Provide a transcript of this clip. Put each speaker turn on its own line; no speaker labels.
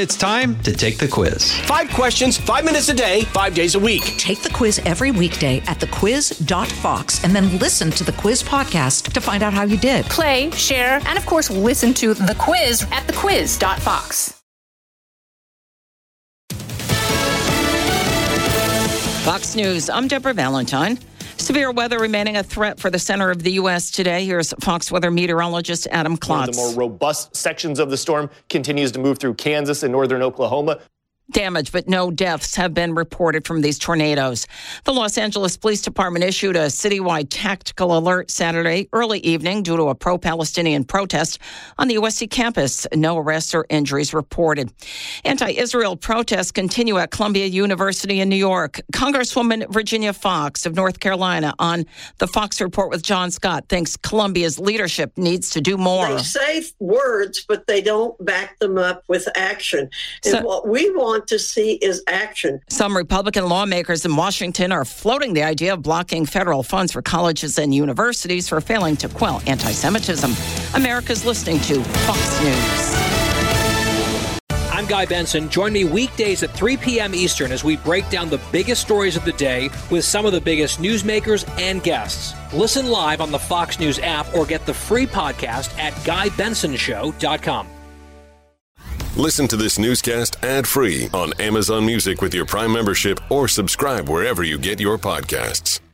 It's time to take the quiz.
5 questions, 5 minutes a day, 5 days a week.
Take the quiz every weekday at thequiz.fox and then listen to the quiz podcast to find out how you did.
Play, share, and of course, listen to The Quiz at thequiz.fox.
Fox News, I'm Deborah Valentine. Severe weather remaining a threat for the center of the U.S. today. Here's Fox weather meteorologist Adam Klotz.
One of the more robust sections of the storm continues to move through Kansas and northern Oklahoma.
Damage, but no deaths have been reported from these tornadoes. The Los Angeles Police Department issued a citywide tactical alert Saturday early evening due to a pro-Palestinian protest on the USC campus. No arrests or injuries reported. Anti-Israel protests continue at Columbia University in New York. Congresswoman Virginia Foxx of North Carolina on the Fox Report with John Scott thinks Columbia's leadership needs to do more.
They say words, but they don't back them up with action. And what we want to see is action.
Some Republican lawmakers in Washington are floating the idea of blocking federal funds for colleges and universities for failing to quell anti-Semitism. America's listening to Fox News.
I'm Guy Benson. Join me weekdays at 3 p.m. Eastern as we break down the biggest stories of the day with some of the biggest newsmakers and guests. Listen live on the Fox News app or get the free podcast at GuyBensonShow.com.
Listen to this newscast ad-free on Amazon Music with your Prime membership or subscribe wherever you get your podcasts.